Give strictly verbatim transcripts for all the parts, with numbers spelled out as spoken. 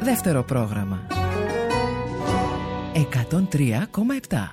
Δεύτερο πρόγραμμα εκατόν τρία κόμμα επτά.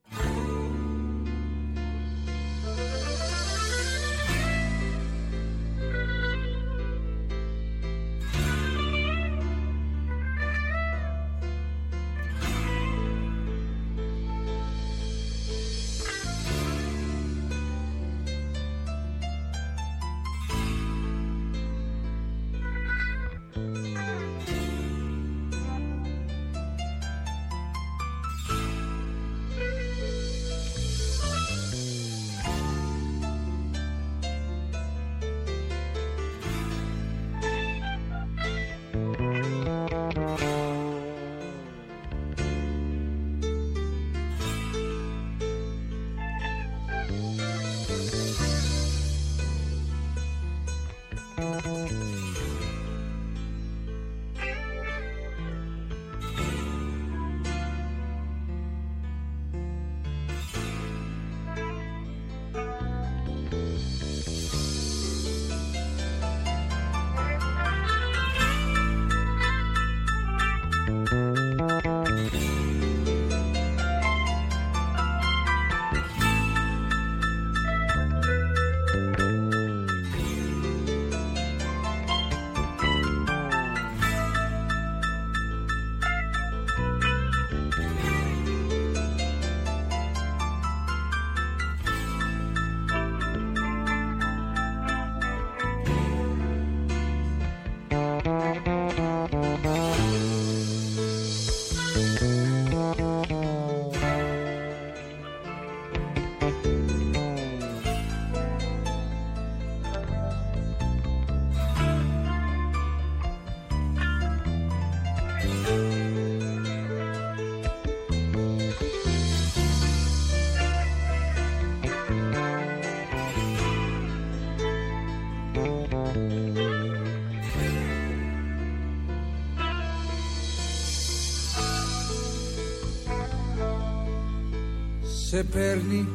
Σε παίρνει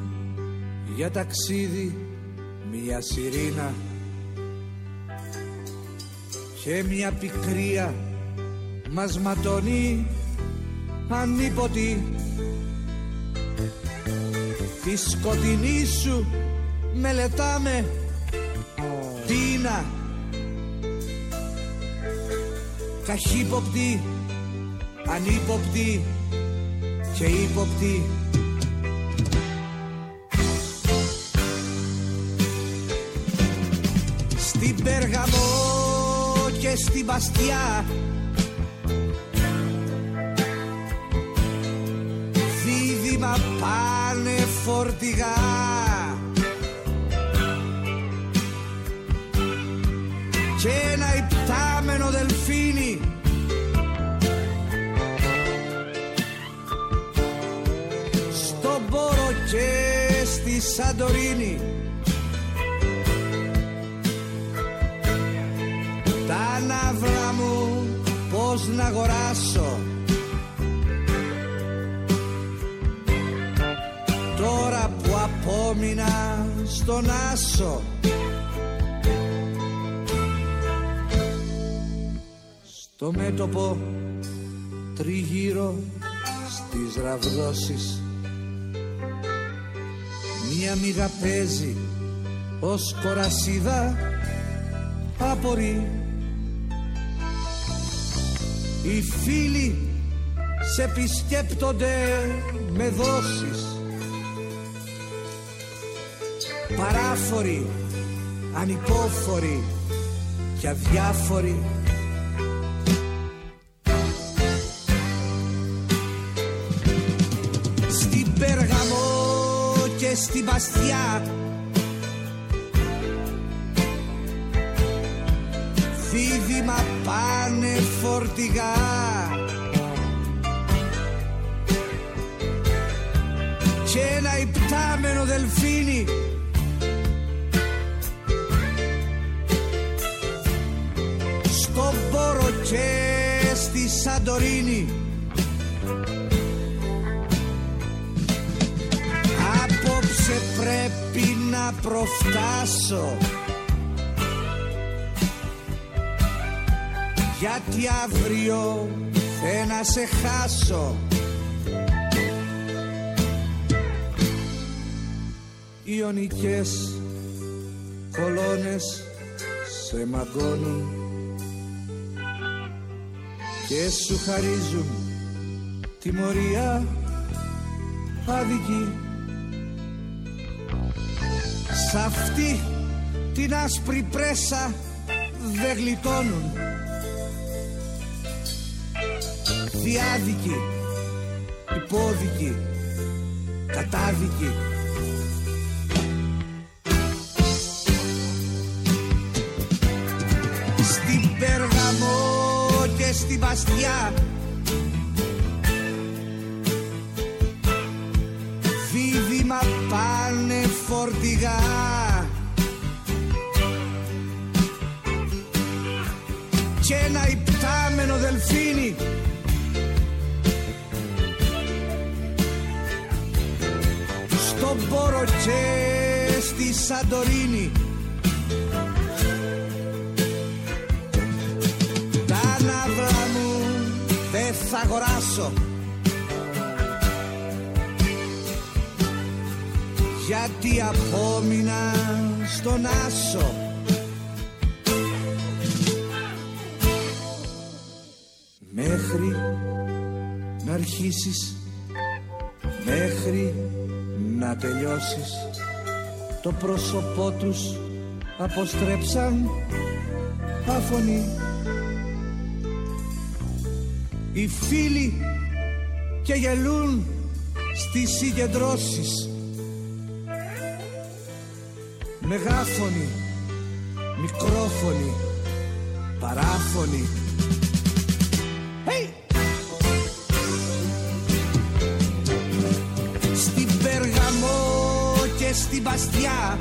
για ταξίδι μια σιρήνα και μια πικρία μας ματώνει ανίποτη. Τη σκοτεινή σου μελετάμε τίνα, καχύποπτη, ανύποπτη και ύποπτη. Στην Πέργαμο και στην Παστιά δίδυμα πάνε φορτηγά και ένα υπτάμενο δελφίνι στον Πόρο και στη Σαντορίνη. Τα ναύρα μου πώς να αγοράσω τώρα που απόμεινα στον Άσο. Στο μέτωπο τριγύρω στις ραβδόσεις μία μύγα παίζει ως κορασίδα απορεί. Οι φίλοι σε επισκέπτονται με δόσεις, παράφοροι, ανυπόφοροι και αδιάφοροι. Στην Πέργαμο και στην Παστιά δίδυμα πάνε φορτηγά και ένα υπτάμενο δελφίνι στον Πόρο και στη Σαντορίνη. Απόψε πρέπει να προφτάσω γιατί αύριο θέλω να σε χάσω. Ιωνικές κολόνες σε μαγκώνουν και σου χαρίζουν τιμωρία άδικη. Σ' αυτή την άσπρη πρέσα δεν γλιτώνουν. Διάδικοι, υπόδικοι, κατάδικοι. Στην Πέργαμο και στην Παστιά δίδυμα πάνε φορτηγά. Και ένα υπτάμενο δελφίνι στον Πόρο και στη Σαντορίνη. Τα ναύλα μου δεν θα αγοράσω, γιατί απόμεινα στον άσο. Μέχρι να αρχίσεις, μέχρι να τελειώσεις, το πρόσωπό τους αποστρέψαν άφωνοι. Οι φίλοι και γελούν στις συγκεντρώσεις, μεγάφωνοι, μικρόφωνοι, παράφωνοι. Hey! Στην Πέργαμο και στην Παστιά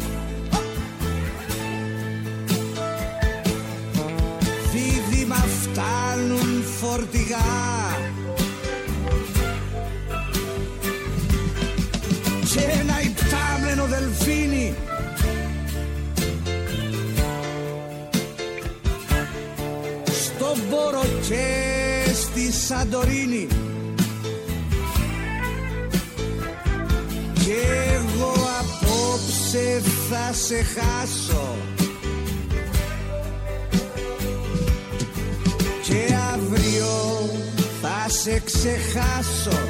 δίδυμα φτάνουν φορτηγά. Και ένα υπτάμενο δελφίνι στον Πόρο και στη Σαντορίνη. Κι εγώ απόψε θα σε χάσω και αύριο θα σε ξεχάσω.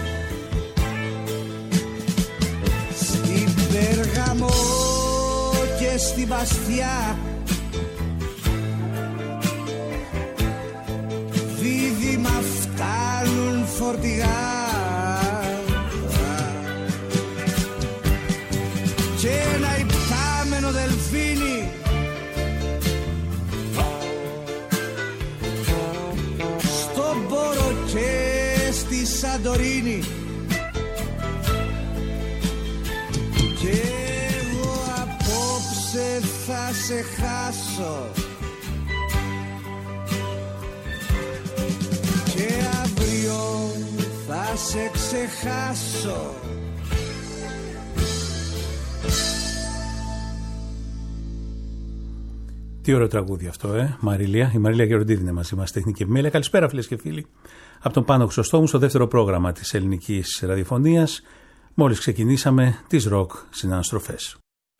Στην Πέργαμο και στην Παστιά δίδυμα φτάνουν φορτηγά. Και ένα υπτάμενο δελφίνι στον Πόρο και στη Σαντορίνη. Και εγώ απόψε θα σε χάσω και αύριο θα σε ξεχάσω. Τι ωραίο τραγούδι αυτό, ε, Μαρίλια. Η Μαρίλια Γεροντίδη είναι μαζί μας, τεχνική επιμέλεια. Καλησπέρα, φίλες και φίλοι. Από τον Πάνο Χρυσοστόμου, στο δεύτερο πρόγραμμα της ελληνικής ραδιοφωνίας. Μόλις ξεκινήσαμε τις ροκ συναναστροφές.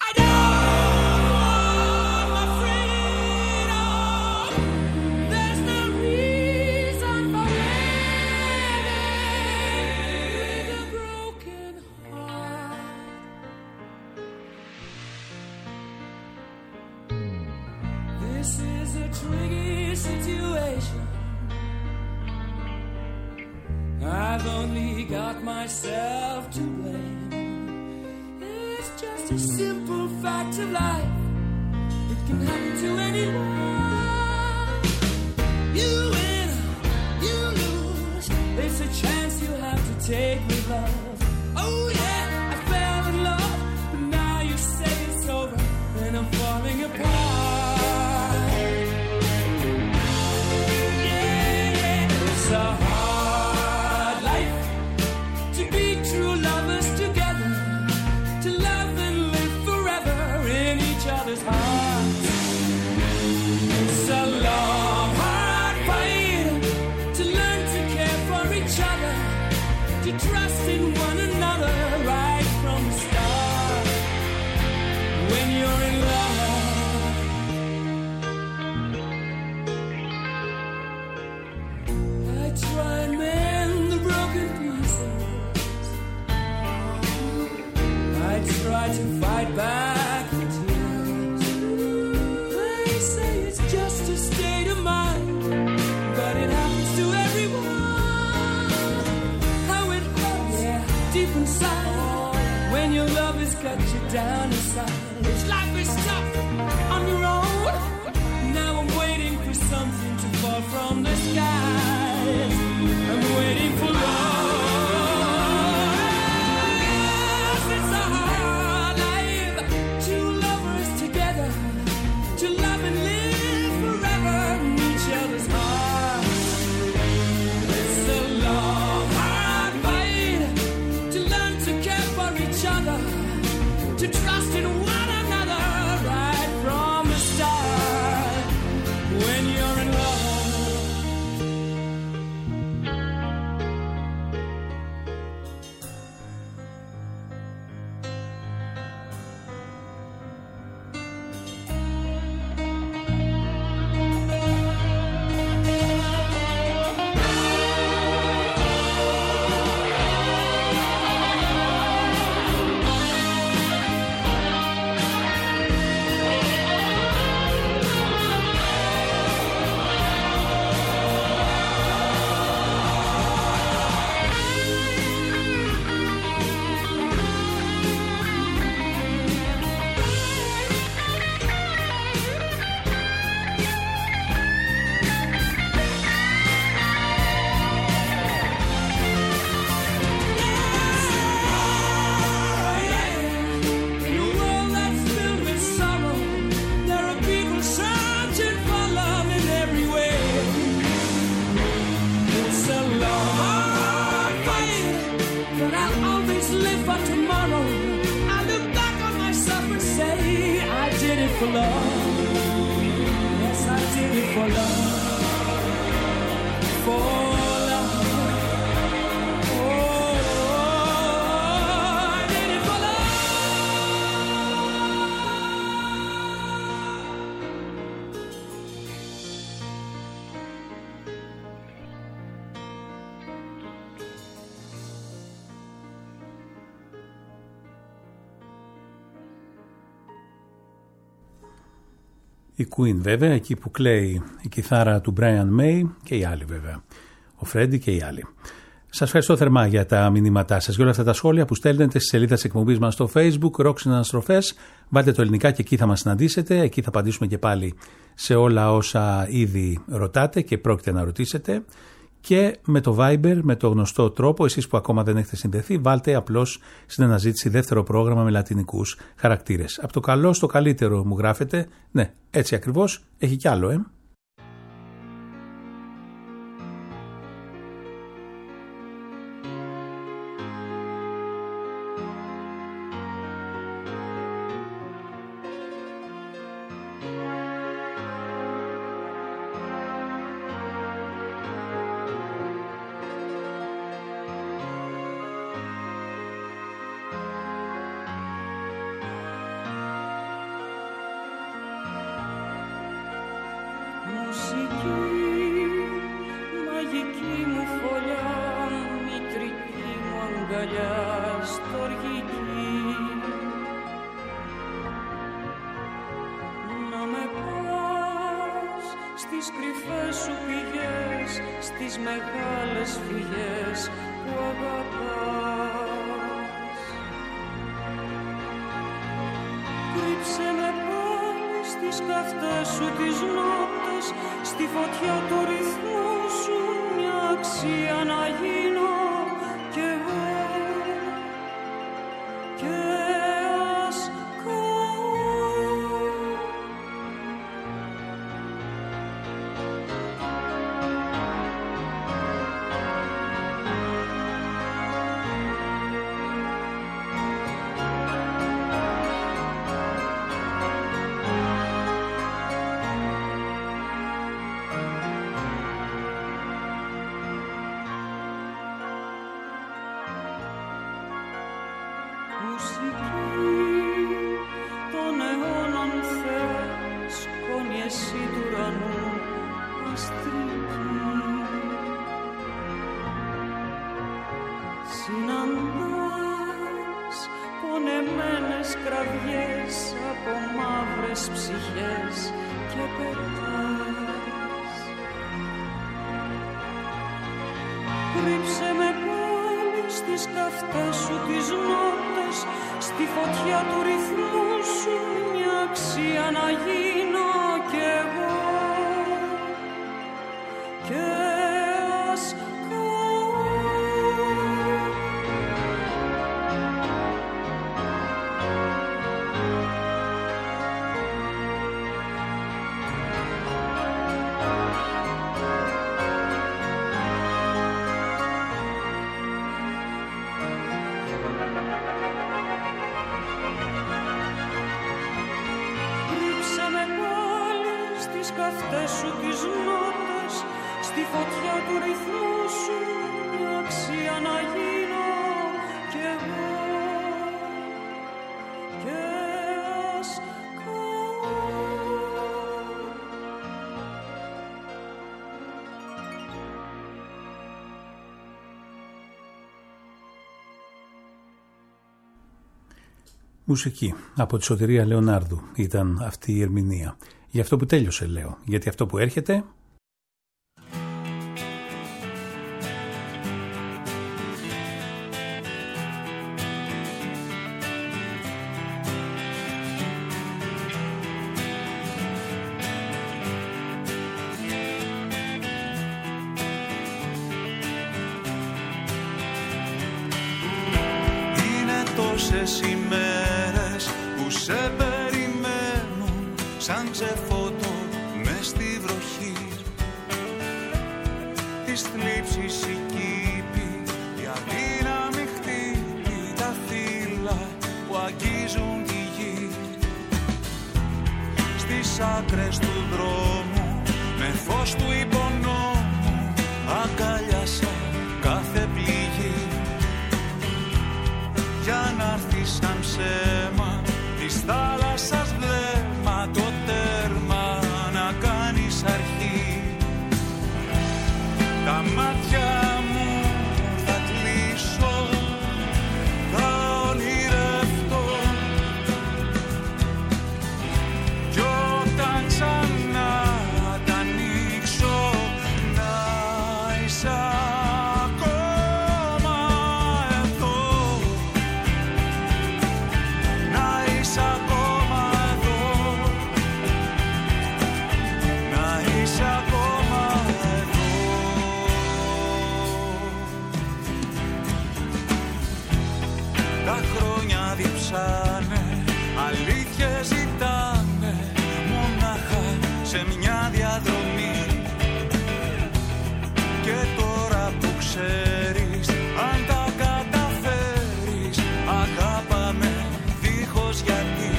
I've only got myself to blame. It's just a simple fact of life. It can happen to anyone. You win, you lose. It's a chance you have to take with love. Oh yeah, I fell in love, but now you say it's over, and I'm falling apart. Yeah, yeah, it's a hearts. It's a long, hard fight. cut you down inside. This life is tough on your own. Now I'm waiting for something to fall from the skies. I'm waiting for love. It's a hard life. Two lovers together, to love and live forever in each other's hearts. It's a long, hard fight to learn to care for each other, to trust in one another right from the start. When you're in love, for love. Yes, I did it for love. For love. Oh, I did it for love. Η Queen βέβαια, εκεί που κλαίει η κιθάρα του Brian May και οι άλλοι βέβαια, ο Φρέντι και οι άλλοι. Σας ευχαριστώ θερμά για τα μηνύματά σας, για όλα αυτά τα σχόλια που στέλνετε στη σελίδα της εκπομπής μας στο Facebook, Rock Συναναστροφές. Βάλτε το ελληνικά και εκεί θα μας συναντήσετε, εκεί θα απαντήσουμε και πάλι σε όλα όσα ήδη ρωτάτε και πρόκειται να ρωτήσετε. Και με το Viber, με το γνωστό τρόπο, εσείς που ακόμα δεν έχετε συνδεθεί, βάλτε απλώς στην αναζήτηση δεύτερο πρόγραμμα με λατινικούς χαρακτήρες. Από το καλό στο καλύτερο μου γράφετε, ναι, έτσι ακριβώς, έχει κι άλλο, ε. Κρύψε με πάλι στις καυτές σου τις νότες στη φωτιά του ρυθμού σου μια αξία να γίνω κι εγώ και ας καυτές σου τις νότες στη φωτιά του ρυθμού σου μια αξία να γίνω κι εγώ και ας Μουσική από τη Σωτηρία Λεωνάρδου ήταν αυτή η ερμηνεία. Για αυτό που τέλειωσε λέω, γιατί αυτό που έρχεται είναι τόσες ημέρες που σε περιμένουν σαν ξεφωτό μες στη βροχή της θλίψης η κήπη, η αδύναμη χτύπη, τα φύλλα που αγγίζουν τη γη στις άκρες του δρόμου με φως του υπονόμου αγκάλιασα κάθε πληγή για να'ρθει σαν ψέμα της θάλασσας βλέμμα το τέρμα να κάνεις αρχή. Τα μάτια μου θα κλείσω, θα ονειρευτώ κι όταν ξανά τα ανοίξω να είσαι ακόμα εδώ, να είσαι ακόμα εδώ, να είσαι ακόμα εδώ. Τα χρόνια διψάνε, αλήθειες ζητάνε μονάχα σε μια διαδρομή και τώρα που ξέρεις αν τα καταφέρεις αγάπαμε δίχως γιατί.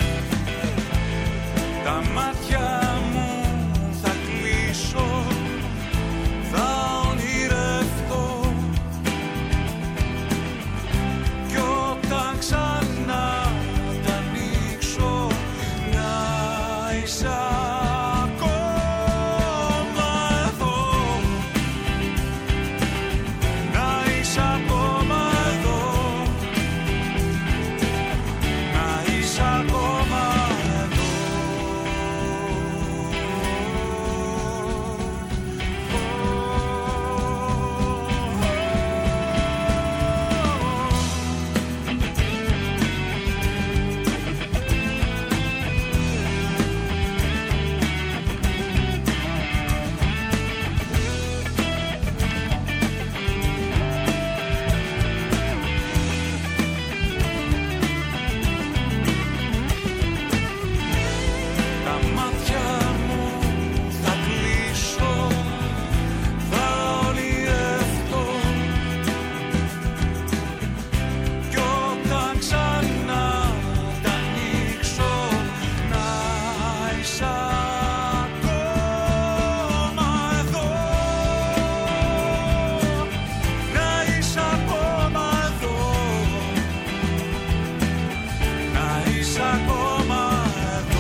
Τα μάτια μου θα κλείσω, θα ονειρευτώ κι όταν ξανά τα ανοίξω να είσαι ακόμα εδώ, να είσαι ακόμα εδώ, να είσαι ακόμα εδώ. Τα μάτια μου θα κλείσω, θα ονειρευτώ κι όταν ξανά τα ανοίξω να είσαι ακόμα εδώ, να είσαι ακόμα εδώ, να είσαι ακόμα εδώ.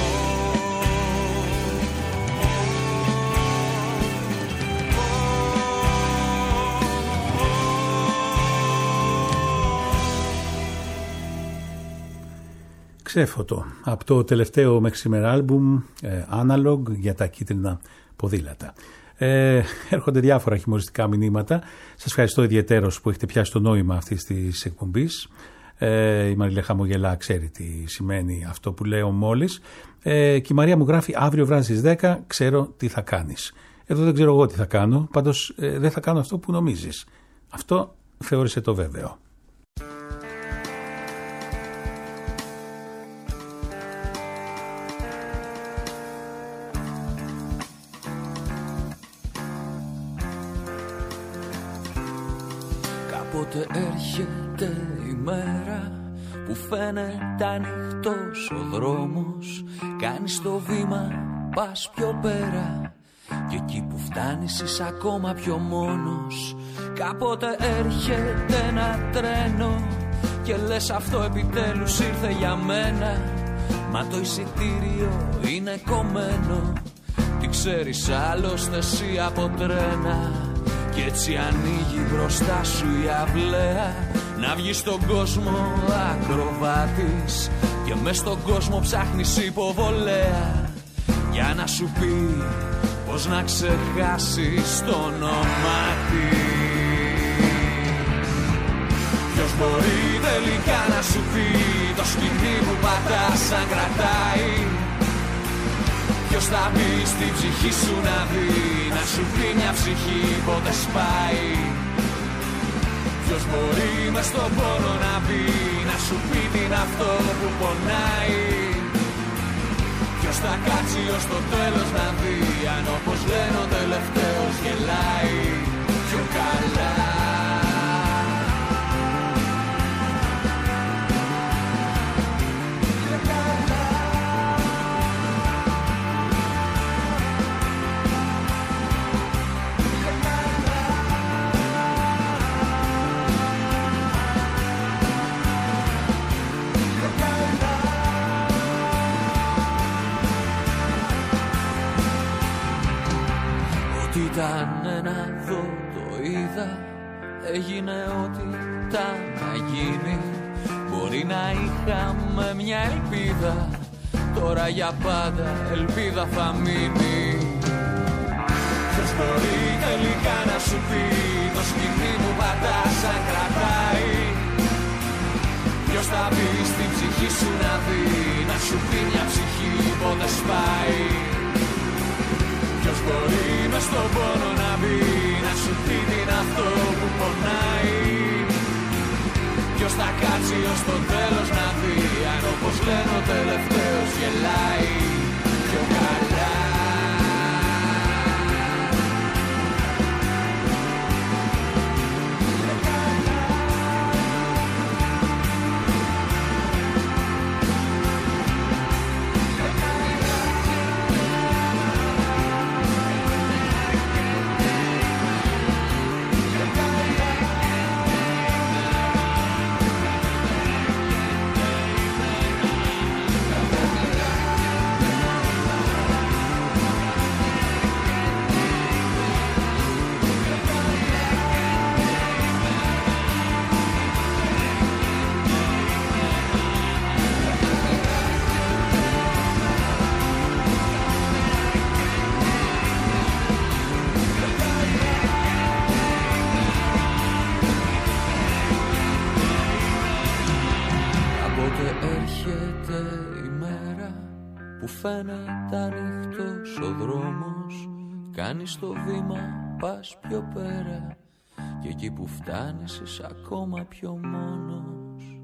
Ξέφωτο από το τελευταίο μέχρι σήμερα άλμπουμ ε, Analog για τα κίτρινα ποδήλατα. Ε, έρχονται διάφορα χιουμοριστικά μηνύματα. Σας ευχαριστώ ιδιαιτέρως που έχετε πιάσει το νόημα αυτής της εκπομπής. Ε, η Μαριλία χαμογελά, ξέρει τι σημαίνει αυτό που λέω μόλις. Ε, και η Μαρία μου γράφει: αύριο βράδυ στις δέκα ξέρω τι θα κάνεις. Εδώ δεν ξέρω εγώ τι θα κάνω, πάντως ε, δεν θα κάνω αυτό που νομίζεις. Αυτό θεώρησε το βέβαιο. Κάποτε έρχεται η μέρα που φαίνεται ανοιχτός ο δρόμος. Κάνεις το βήμα, πας πιο πέρα και εκεί που φτάνεις είσαι ακόμα πιο μόνος. Κάποτε έρχεται ένα τρένο και λες αυτό επιτέλους ήρθε για μένα. Μα το εισιτήριο είναι κομμένο. Τι ξέρεις άλλωστε εσύ από τρένα. Κι έτσι ανοίγει μπροστά σου η αυλαία. Να βγεις στον κόσμο ακροβάτης και μες στον κόσμο ψάχνεις υποβολέα. Για να σου πει πως να ξεχάσεις το όνομά της. Ποιος μπορεί τελικά να σου πει το σκηνή που πατάς αν κρατάει. Ποιος θα μπει στην ψυχή σου να δει, να σου πει μια ψυχή πότε σπάει. Ποιος μπορεί μες στον πόνο να μπει, να σου πει τι είναι αυτό που πονάει. Ποιος θα κάτσει ως το τέλος να δει, αν όπως λένε ο τελευταίος γελάει πιο καλά. Ήταν ένα δω, το είδα, έγινε ό,τι ήταν να γίνει. Μπορεί να είχαμε μια ελπίδα, τώρα για πάντα ελπίδα θα μείνει. Ποιος μπορεί τελικά να σου πει το σκηνή που πατάς αν κρατάει. Ποιος θα μπει στην ψυχή σου να δει, να σου πει μια ψυχή πότε σπάει. Ποιος μπορεί μες στον πόνο να μπει, να σου πει τι είναι αυτό που πονάει. Ποιος θα κάτσει ως το τέλος να δει, αν όπως λένε ο τελευταίος γελάει πιο καλά. Φαίνεται ανοιχτός ο δρόμος. Κάνεις το βήμα, πας πιο πέρα και εκεί που φτάνεις είσαι ακόμα πιο μόνος.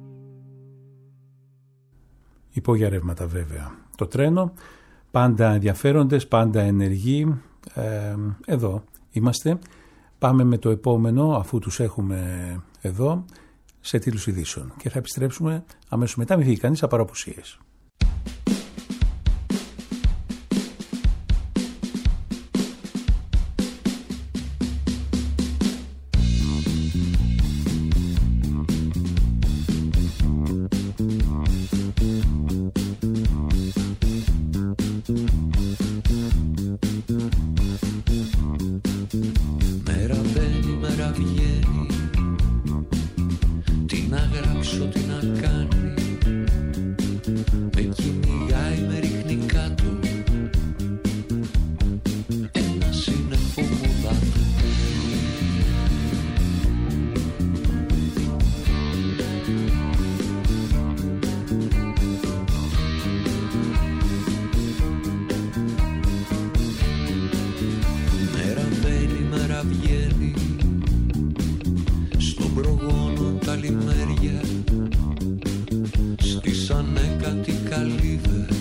Υπόγεια ρεύματα βέβαια. Το τρένο, πάντα ενδιαφέροντες, πάντα ενεργοί. Ε, εδώ είμαστε. Πάμε με το επόμενο, αφού τους έχουμε εδώ, σε τίτλους ειδήσεων. Και θα επιστρέψουμε αμέσως μετά, μην φύγει κανείς από παραπουσίες. βγαίνει στον προγόνο τα λιμέρια, στήσανε κάτι καλύβες,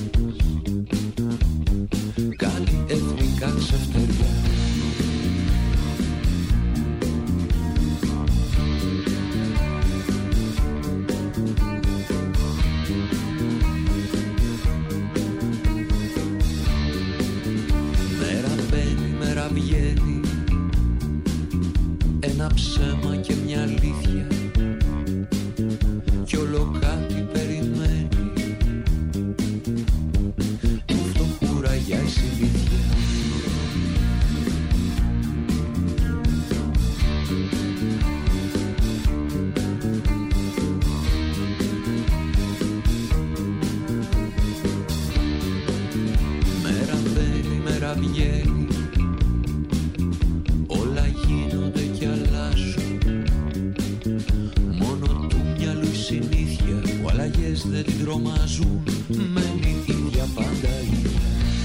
κάτι εθνικά ξεφτεριά. Βγαίνει ένα ψέμα και μια αλήθεια κι όλο κάτι περιμένει του φτωχού ραγιά η συνήθεια. Μέρα μπαίνει, μέρα βγαίνει, δεν την τρομάζουν, μένει η ίδια πάντα ίδια.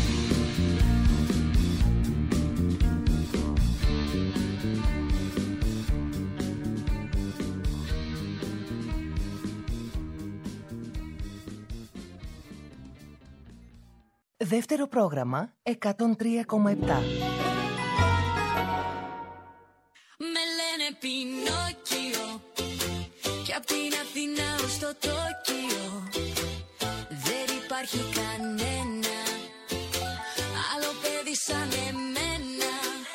Δεύτερο πρόγραμμα εκατόν τρία κόμμα επτά. Με λένε Πινόκιο κι απ' την Αθηνά ως το Τόκιο δεν υπάρχει κανένα άλλο παιδί σαν εμένα.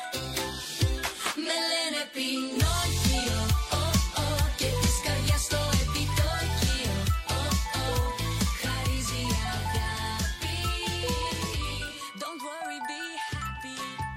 Με λένε Πινόκιο, oh, oh, και της καρδιάς το επιτόκιο, oh, oh, χαρίζει αγάπη. Don't worry, be happy.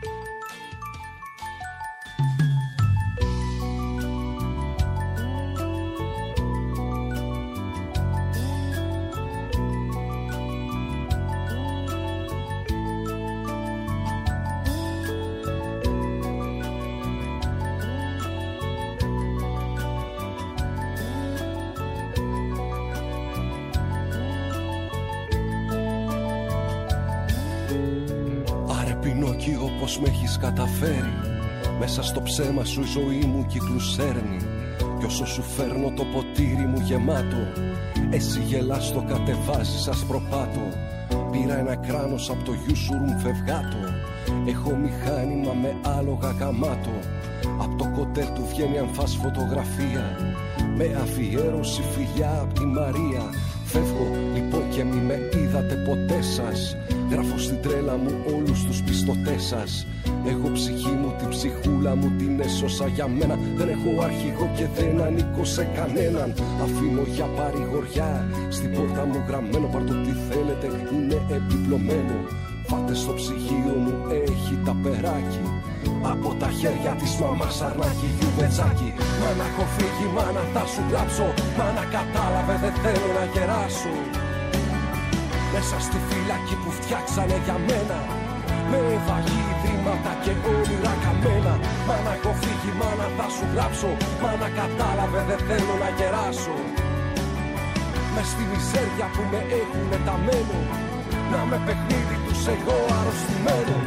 Πινόκιο, πως με έχεις καταφέρει. Μέσα στο ψέμα σου η ζωή μου κύκλους σέρνει. Κι όσο σου φέρνω το ποτήρι μου γεμάτο, εσύ γελάς το κατεβάζεις ασπροπάτο. Πήρα ένα κράνος απ' το γιούσουρουν φευγάτο. Έχω μηχάνημα με άλογα καμάτο. Απ' το κοτέλ του βγαίνει αν φας φωτογραφία, με αφιέρωση φιλιά απ' τη Μαρία. Φεύγω λοιπόν και μη με είδατε ποτέ σας. Γράφω στην τρέλα μου όλους τους πιστωτές σας. Εγώ ψυχή μου την ψυχούλα μου την έσωσα για μένα. Δεν έχω αρχηγό και δεν ανήκω σε κανέναν. Αφήνω για παρηγοριά στην πόρτα μου γραμμένο. Πάρ' το τι θέλετε, είναι επιπλωμένο. Φάτε στο ψυγείο μου έχει τα περάκι. Από τα χέρια της μαμάς αρνάκι γιουβετζάκι. Μάνα έχω φύγει, μάνα θα σου γράψω. Μάνα κατάλαβε δεν θέλω να γεράσω. Μέσα στη φυλακή που φτιάξανε για μένα, με βαγή ιδρύματα και όνειρα καμένα. Μάνα έχω φύγει, μάνα θα σου γράψω. Μάνα κατάλαβε δεν θέλω να γεράσω. Μες στη μιζέρια που με έχουνε ταμένο, να με παιχνίδι τους εγώ αρρωστημένο.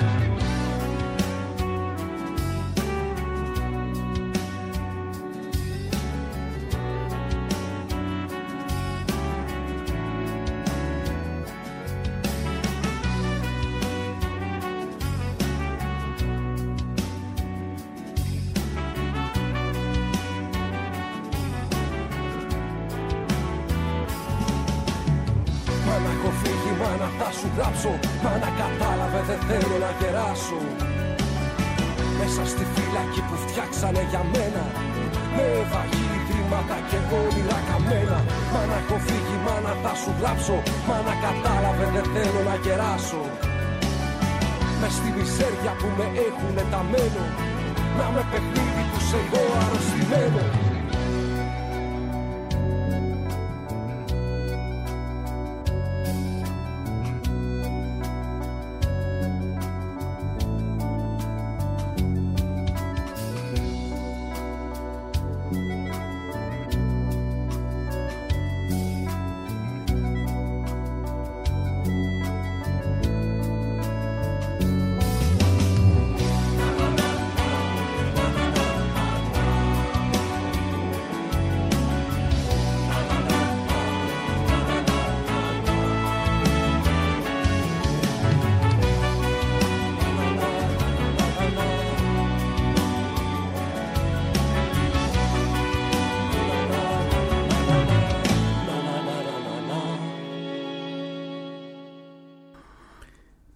Μάνα κατάλαβε δεν θέλω να γεράσω. Μέσα στη φυλακή που φτιάξανε για μένα, με βαγή ιδρύματα και όνειρα καμένα. Μάνα έχω φύγει, μάνα θα σου γράψω. Μάνα κατάλαβε δεν θέλω να γεράσω. Μες στη μιζέρια που με έχουνε ταμένο, να με παιχνίδι τους εγώ αρρωστημένο.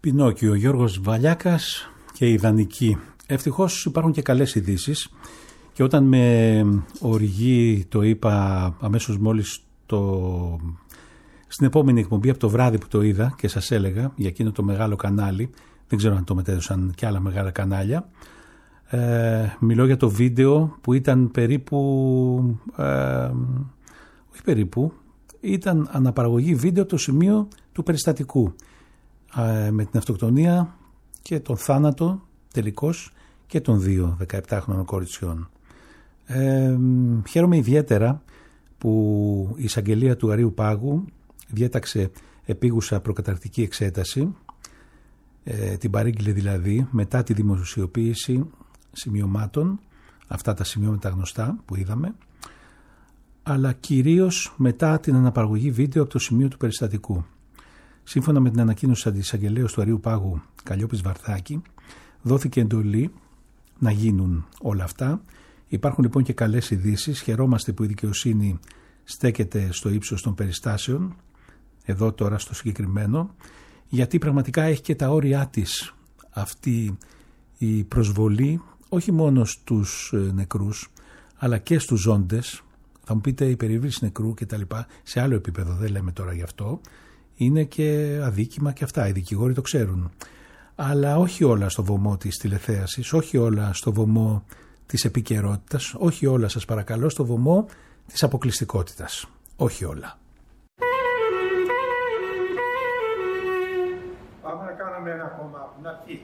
Πινόκιο, Γιώργος Βαλιάκας και Ιδανική. Ευτυχώς υπάρχουν και καλές ειδήσεις και όταν με οργή το είπα αμέσως μόλις το... στην επόμενη εκπομπή από το βράδυ που το είδα και σας έλεγα για εκείνο το μεγάλο κανάλι, δεν ξέρω αν το μετέδωσαν και άλλα μεγάλα κανάλια, ε, μιλώ για το βίντεο που ήταν περίπου, ε, όχι περίπου, ήταν αναπαραγωγή βίντεο από το σημείο του περιστατικού ε, με την αυτοκτονία και τον θάνατο τελικώς και των δύο δεκαεπτάχρονων κοριτσιών. Ε, χαίρομαι ιδιαίτερα που η εισαγγελία του Αρείου Πάγου διέταξε επίγουσα προκαταρκτική εξέταση, ε, την παρήγγειλε δηλαδή μετά τη δημοσιοποίηση σημειωμάτων, αυτά τα σημειώματα γνωστά που είδαμε, αλλά κυρίως μετά την αναπαραγωγή βίντεο από το σημείο του περιστατικού. Σύμφωνα με την ανακοίνωση της εισαγγελέως του Αρείου Πάγου Καλλιόπης Βαρθάκη, δόθηκε εντολή να γίνουν όλα αυτά. Υπάρχουν λοιπόν και καλές ειδήσεις. Χαιρόμαστε που η δικαιοσύνη στέκεται στο ύψος των περιστάσεων, εδώ τώρα στο συγκεκριμένο, γιατί πραγματικά έχει και τα όρια της αυτή η προσβολή, όχι μόνο στους νεκρούς, αλλά και στους ζώντες. Θα μου πείτε η περιβρύση νεκρού και τα λοιπά, σε άλλο επίπεδο, δεν λέμε τώρα γι' αυτό, είναι και αδίκημα και αυτά, οι δικηγόροι το ξέρουν. Αλλά όχι όλα στο βωμό της τηλεθέασης, όχι όλα στο βωμό της επικαιρότητας, όχι όλα, σας παρακαλώ, στο βωμό της αποκλειστικότητας. Όχι όλα. Πάμε να κάνουμε ένα ακόμα, να πει.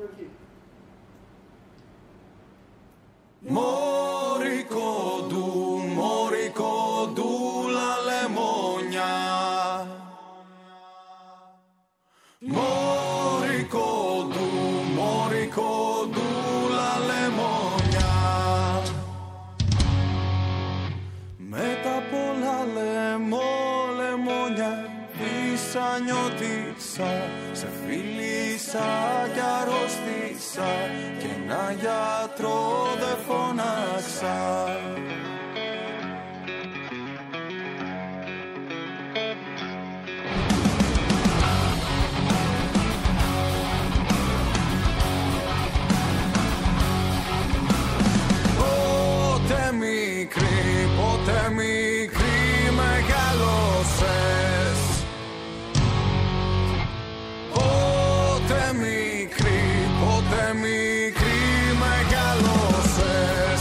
Μωρικόντου, μωρικόντου, la λεμόνια. Μωρικόντου, μωρικόντου, la λεμόνια. Με τα πολλά λεμό, λεμόνια, πίσα νιώτησα, σε φίλησα κι αρρώστησα και ένα γιατρό δε φωνάξα. Πότε μικρή, πότε μικρή μεγάλωσες. Πότε μικρή, πότε μικρή μεγάλωσες.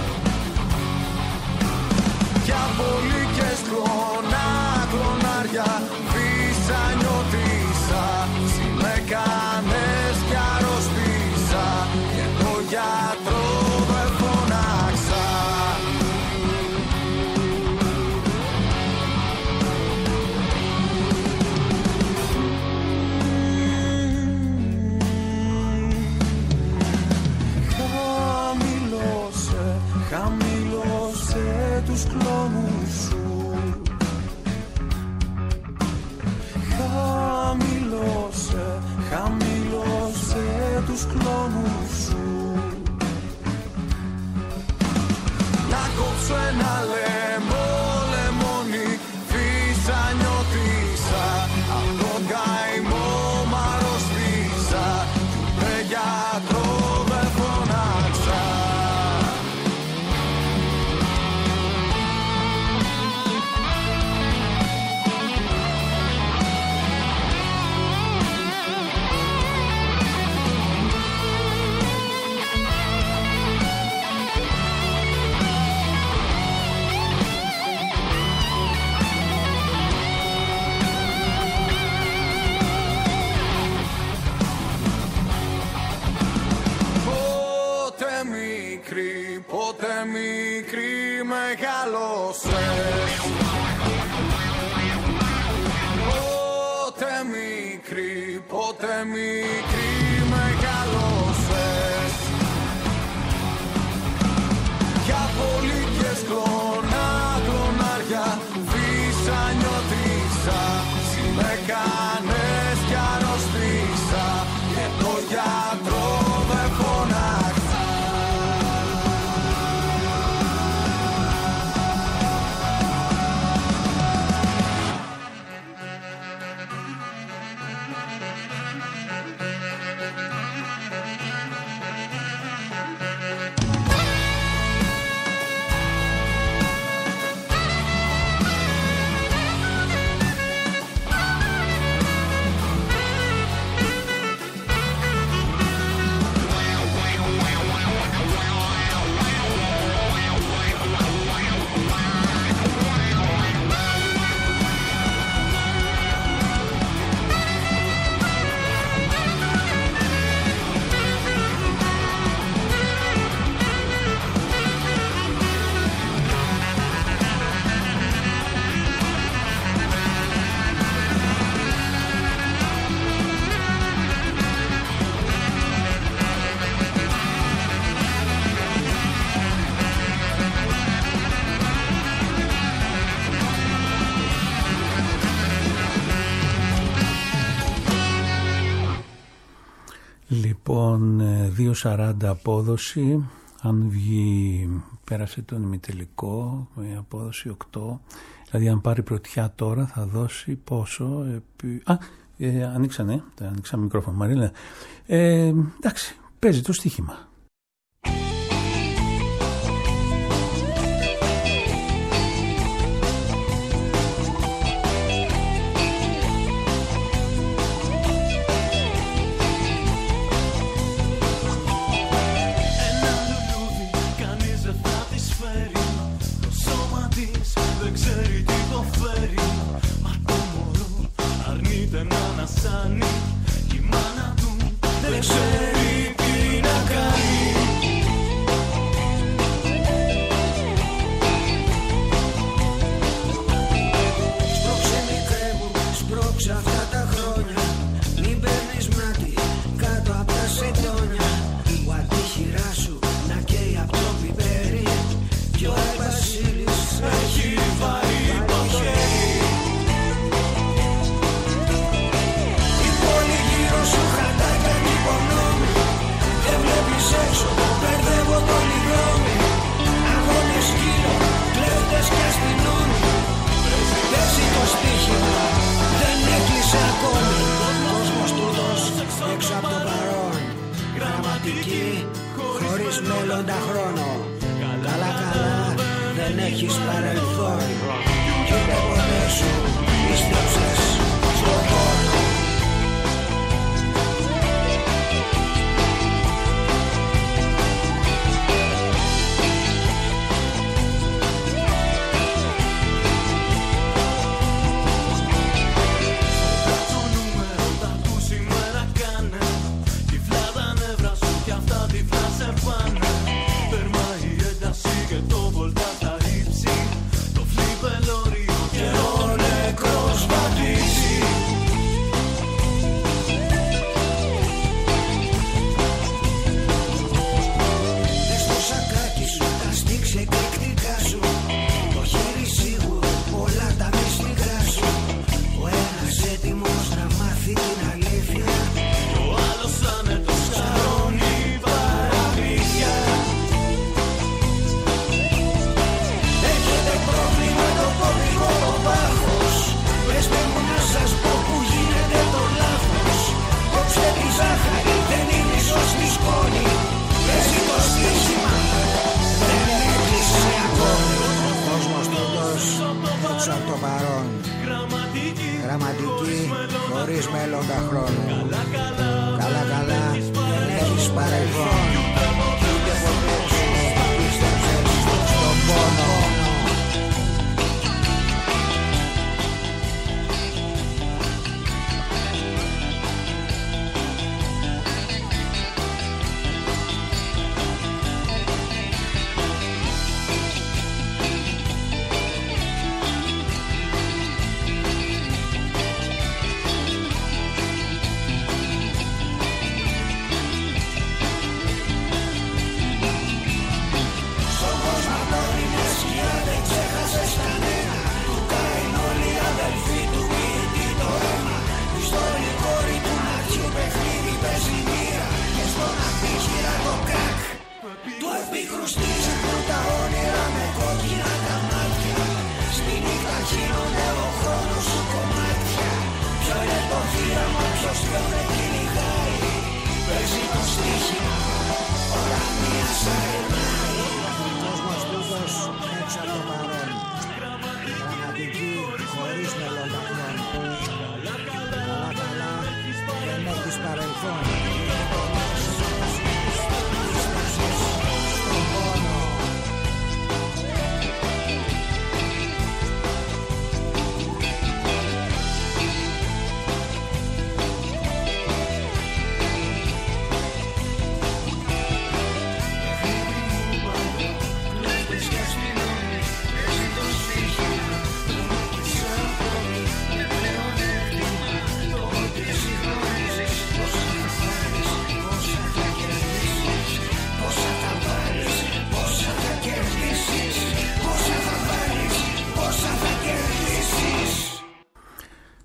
Κι απολύκες κλώνα, κλωνάρια, βίσα νιώτησα, συ με κάνες κι αρρώστησα και το γιατρό δε φωνάξα. Χαμηλώσε, χαμηλώσε τους κλόνους σου. Χαμηλώσε, χαμηλώσε τους κλόνους σου. Να κόψω ένα λαιμό, λεμόνι, φύσα νιώτησα, απ' τον καημό μ' αρρώστησα, κι ούτε γιατρό δε φωνάξα. Πότε μικρή, πότε μικρή μεγάλωσες. Πότε μικρή, πότε μικρή μεγάλωσες. Κι απολύκες κλώνα, κλωνάρια, βίσα νιώτησα, συ με κάνες κι αρρώστησα και το γιατρό δε φωνάξα. δύο σαράντα απόδοση. Αν βγει, πέρασε τον ημιτελικό, με απόδοση οκτώ. Δηλαδή αν πάρει πρωτιά τώρα θα δώσει πόσο. Επί... Α, ε, ανοίξανε, ανοίξαμε μικρόφωνο. Μαρίλα. Ε, εντάξει, παίζει το στοίχημα. Χωρίς μέλλοντα χρόνο. Καλά καλά δεν έχεις παρελθόν. Κι ούτε ποτέ σου πίστεψες στον πόνο. Γραμματική χωρίς μέλλοντα χρόνο. Καλά καλά δεν έχεις παρελθόν. Κι ούτε ποτέ σου πίστεψες στον πόνο.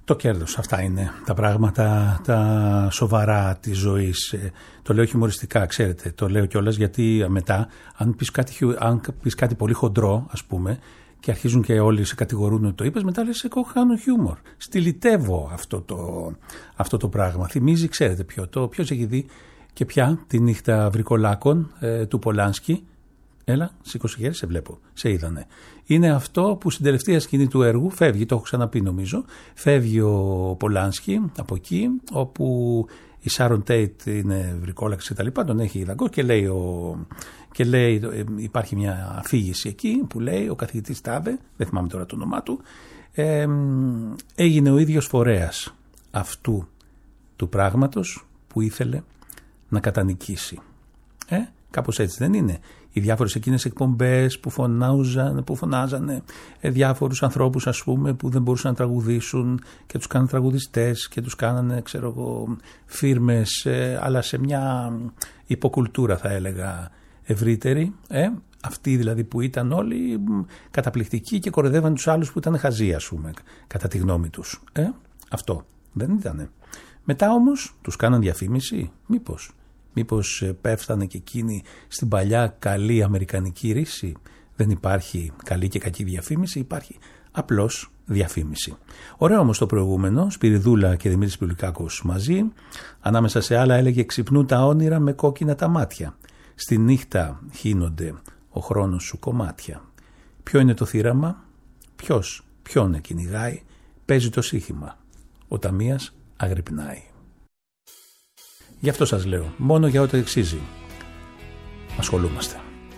Το κέρδος, αυτά είναι τα πράγματα, τα σοβαρά της ζωής. Το λέω χιουμοριστικά, ξέρετε, το λέω κιόλας γιατί μετά αν πεις κάτι, αν πεις κάτι πολύ χοντρό, ας πούμε, και αρχίζουν και όλοι σε κατηγορούν ότι το είπες, μετά λες εγώ κάνω χιούμορ. Στυλιτεύω αυτό το, αυτό το πράγμα. Θυμίζει, ξέρετε ποιο, το ποιος έχει δει και πια τη νύχτα βρικολάκων ε, του Πολάνσκι. Έλα, σήκωσε χέρι, σε βλέπω, σε είδανε. Είναι αυτό που στην τελευταία σκηνή του έργου φεύγει, το έχω ξαναπεί νομίζω, φεύγει ο Πολάνσκι από εκεί όπου η Σάρον Τέιτ είναι βρικόλαξη και τα λοιπά, τον έχει δαγκό και λέει, ο, και λέει υπάρχει μια αφήγηση εκεί που λέει ο καθηγητής Τάβε, δεν θυμάμαι τώρα το όνομά του, ε, έγινε ο ίδιος φορέας αυτού του πράγματος που ήθελε να κατανικήσει. Ε, κάπως έτσι δεν είναι? Οι διάφορες εκείνες εκπομπές που, που φωνάζανε ε, διάφορους ανθρώπους, ας πούμε, που δεν μπορούσαν να τραγουδήσουν και τους κάνανε τραγουδιστές και τους κάνανε, ξέρω εγώ, φίρμες, ε, αλλά σε μια υποκουλτούρα θα έλεγα ευρύτερη. Ε, αυτοί δηλαδή που ήταν όλοι καταπληκτικοί και κορεδεύαν τους άλλους που ήταν χαζοί, ας πούμε, κατά τη γνώμη τους. Ε, αυτό δεν ήτανε. Μετά όμως τους κάναν διαφήμιση, μήπως. Μήπως πέφτανε και εκείνοι στην παλιά καλή αμερικανική ρίση? Δεν υπάρχει καλή και κακή διαφήμιση, υπάρχει απλώς διαφήμιση. Ωραίο όμως το προηγούμενο, Σπυριδούλα και Δημήτρης Πουλικάκος μαζί, ανάμεσα σε άλλα έλεγε «Ξυπνούν τα όνειρα με κόκκινα τα μάτια, στη νύχτα χύνονται ο χρόνος σου κομμάτια». Ποιο είναι το θύραμα? Ποιος ποιον κυνηγάει? Παίζει το σύχημα, ο ταμείας αγρυπνάει. Γι' αυτό σας λέω, μόνο για ό,τι αξίζει ασχολούμαστε.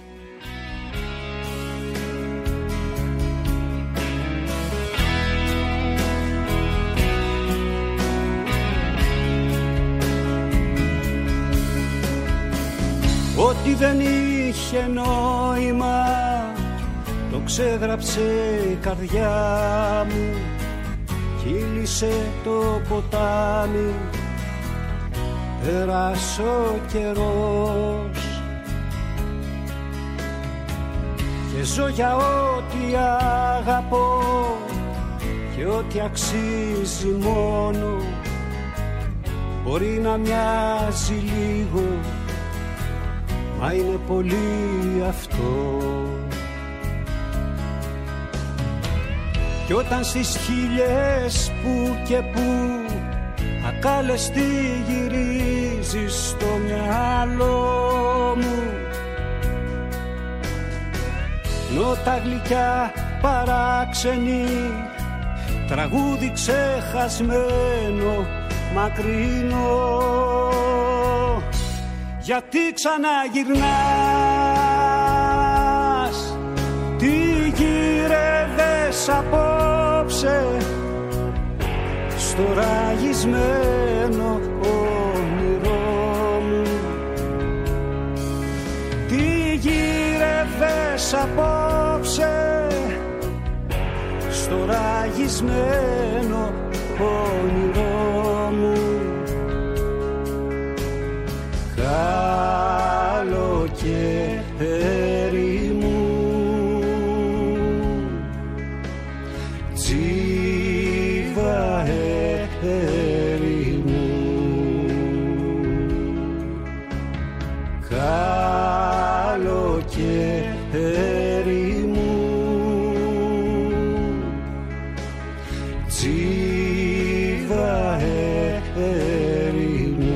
Ό,τι δεν είχε νόημα το ξέγραψε η καρδιά μου, κύλησε το ποτάμι, πέρασε ο καιρός και ζω για ό,τι αγαπώ και ό,τι αξίζει μόνο. Μπορεί να μοιάζει λίγο, μα είναι πολύ αυτό. Κι όταν στις χίλιες που και που ακάλεστη γυρίζεις στο μυαλό μου, νότα γλυκιά παράξενη, τραγούδι ξεχασμένο μακρινό. Γιατί ξαναγυρνάς, τι γύρευες απόψε στο ραγισμένο όνειρό μου? Τι γύρευες απόψε στο ραγισμένο όνειρό μου? Καλοκαίρι μου, τζίβα έρη μου, καλοκαίρι μου, τζίβα έρη μου.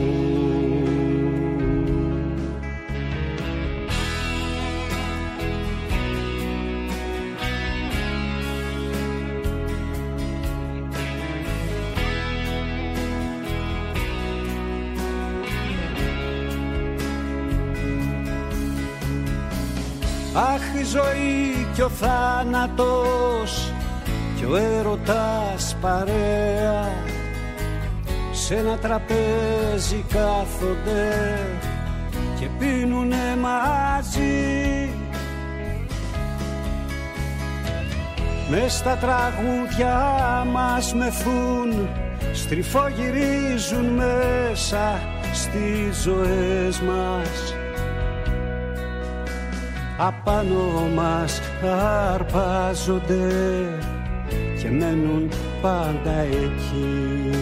Αχ, η ζωή κι ο θάνατος κι ο έρωτας παρέα, σε ένα τραπέζι κάθονται και πίνουνε μαζί. Μες στα τραγούδια μας μεθούν, στριφογυρίζουν μέσα στις ζωές μας. Απάνω μας αρπάζονται και μένουν πάντα εκεί.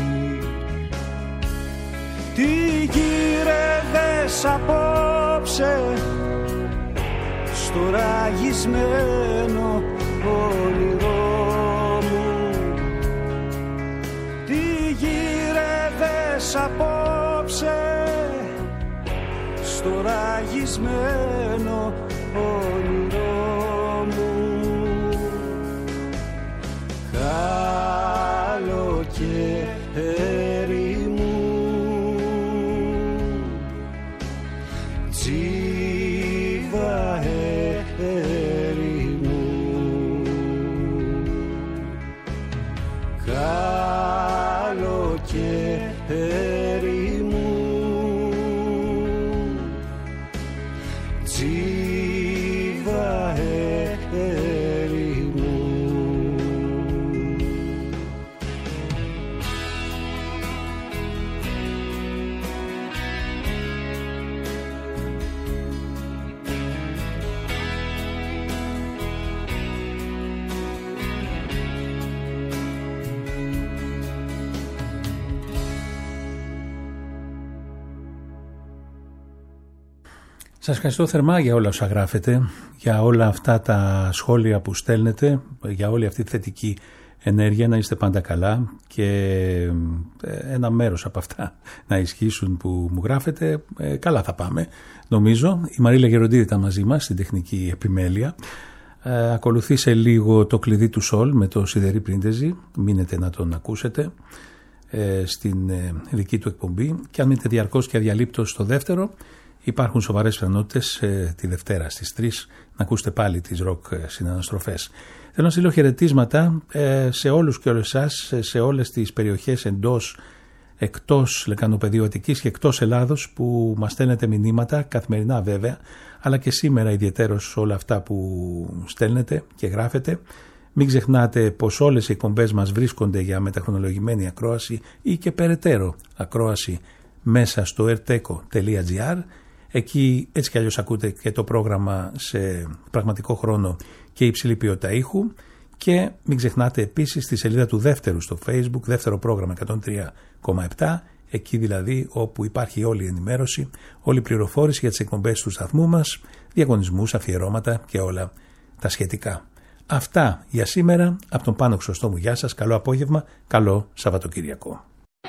Τι γύρευες απόψε στο ραγισμένο όνειρό μου, τι γύρευες απόψε στο ραγισμένο όνειρό μου. Καλοκαίρι μου, τζίβα έρη μου, καλοκαίρι μου, τζίβα έρη μου. Σας ευχαριστώ θερμά για όλα όσα γράφετε, για όλα αυτά τα σχόλια που στέλνετε, για όλη αυτή τη θετική ενέργεια, να είστε πάντα καλά και ένα μέρος από αυτά να ισχύσουν που μου γράφετε, ε, καλά θα πάμε νομίζω. Η Μαρίλα Γεροντίδη ήταν μαζί μας στην τεχνική επιμέλεια. Ε, ακολουθεί σε λίγο το κλειδί του Σολ με το Σιδερή Πρίντεζη, μείνετε να τον ακούσετε ε, στην ε, δική του εκπομπή, και αν μείνετε διαρκώς και αδιαλείπτως στο δεύτερο, υπάρχουν σοβαρές πιθανότητες ε, τη Δευτέρα στις τρεις να ακούσετε πάλι τις ροκ συναναστροφές. Θέλω να στείλω χαιρετίσματα ε, σε όλους και όλες εσάς, σε όλες τις περιοχές εντός, εκτός Λεκανοπεδίου Αττικής και εκτός Ελλάδος που μας στέλνετε μηνύματα, καθημερινά βέβαια, αλλά και σήμερα ιδιαιτέρως όλα αυτά που στέλνετε και γράφετε. Μην ξεχνάτε πως όλες οι εκπομπές μας βρίσκονται για μεταχρονολογημένη ακρόαση ή και περαιτέρω ακρόαση μέσα στο erteco τελεία gr. Εκεί έτσι κι αλλιώς ακούτε και το πρόγραμμα σε πραγματικό χρόνο και υψηλή ποιότητα ήχου. Και μην ξεχνάτε επίσης τη σελίδα του δεύτερου στο Facebook, δεύτερο πρόγραμμα εκατόν τρία κόμμα επτά, εκεί δηλαδή όπου υπάρχει όλη η ενημέρωση, όλη η πληροφόρηση για τις εκπομπές του σταθμού μας, διαγωνισμούς, αφιερώματα και όλα τα σχετικά. Αυτά για σήμερα από τον Πάνο Χρυσοστόμου. Γεια σας, καλό απόγευμα, καλό Σαββατοκύριακο.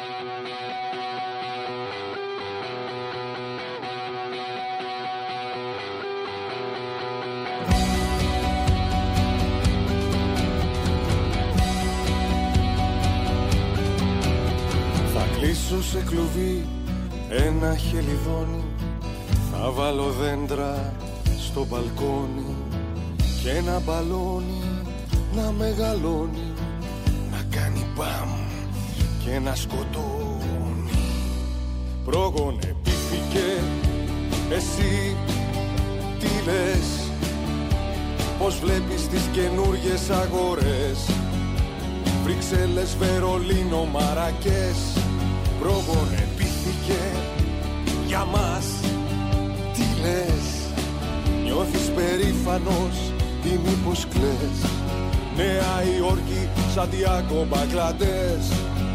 Κλείσω σε κλουβί ένα χελιδόνι, θα βάλω δέντρα στο μπαλκόνι και ένα μπαλόνι να μεγαλώνει, να κάνει μπαμ και να σκοτώνει. Πρόγονε πήθηκε, εσύ τι λες, πως βλέπεις τις καινούριες αγορές, Βρυξέλλες, Βερολίνο, Μαρακές. Πρόγονε πήθηκε για μας, τι λες, νιώθεις περήφανος ή μήπως κλαις, Νέα Υόρκη, Σαντιάκο, Μπαγκλαντές.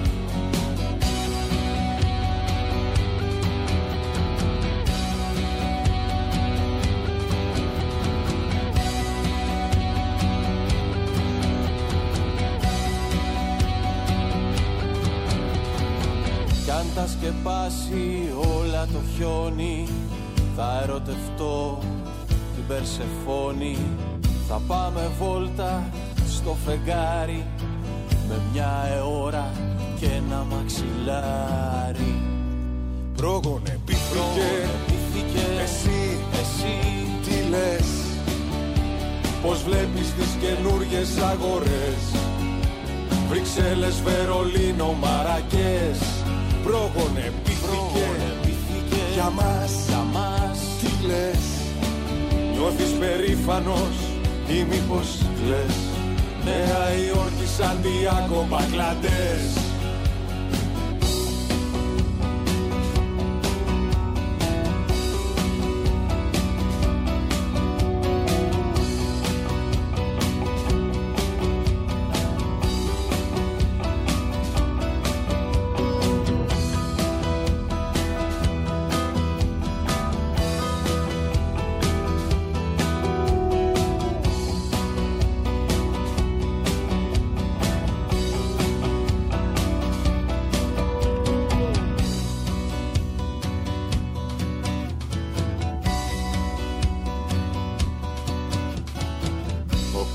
Θα σκεπάσει όλα το χιόνι, θα ερωτευτώ την Περσεφόνη, θα πάμε βόλτα στο φεγγάρι με μια αιώρα και ένα μαξιλάρι. Πρόγονε πήθηκε, εσύ, εσύ τι λες, πως βλέπεις τις καινούριες αγορές, Βρυξέλλες, Βερολίνο, Μαρακές. Πρόγονε πήθηκε, για μας, για μας, τι λες, νιώθεις περήφανος ή μήπως κλαις, Νέα Υόρκη, Σαντιάκο, Μπαγκλαντές.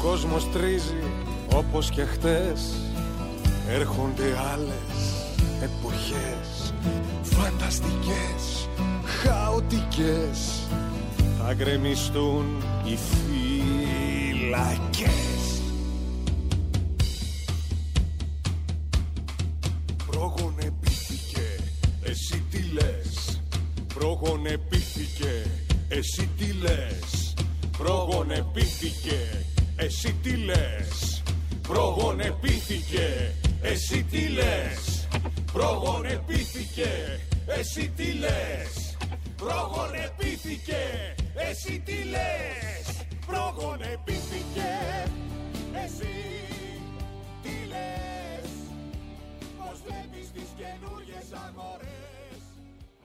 κόσμος τρίζει όπως και χτες. Έρχονται άλλες εποχές, φανταστικές, χαοτικές. Θα γκρεμιστούν οι φυλακές. Προγονεπήθηκε, εσύ τι λες. Προγονεπήθηκε, εσύ τι λες. Προγονεπήθηκε, εσύ τι λες. Προγονεπήθηκε, εσύ τι λες. Προγονεπήθηκε, εσύ τι λες. Προγονεπήθηκε, εσύ τι λες. Προγονεπήθηκε, εσύ τι λες. Πώς βλέπεις τις καινούριες αγορές.